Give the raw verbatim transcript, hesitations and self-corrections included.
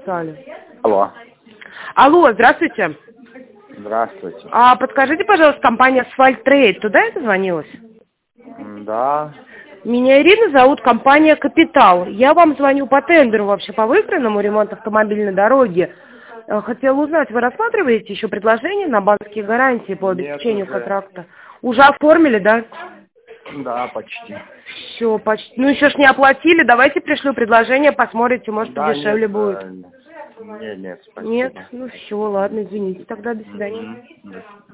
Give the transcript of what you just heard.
написали. Алло. Алло, здравствуйте. Здравствуйте. А подскажите, пожалуйста, компания Асфальт Трейд, туда я дозвонилась? Да. Меня Ирина зовут, компания Капитал. Я вам звоню по тендеру вообще по выигранному ремонту автомобильной дороги. Э, Хотела узнать, вы рассматриваете еще предложения на банковские гарантии по обеспечению Нет, уже. контракта? Уже оформили, да? Да, почти. Все, почти. Ну еще ж не оплатили, давайте пришлю предложение, посмотрите, может Да, дешевле нет, будет. э, нет, нет, спасибо. Нет? Ну все, ладно, извините, тогда до свидания. Мгм.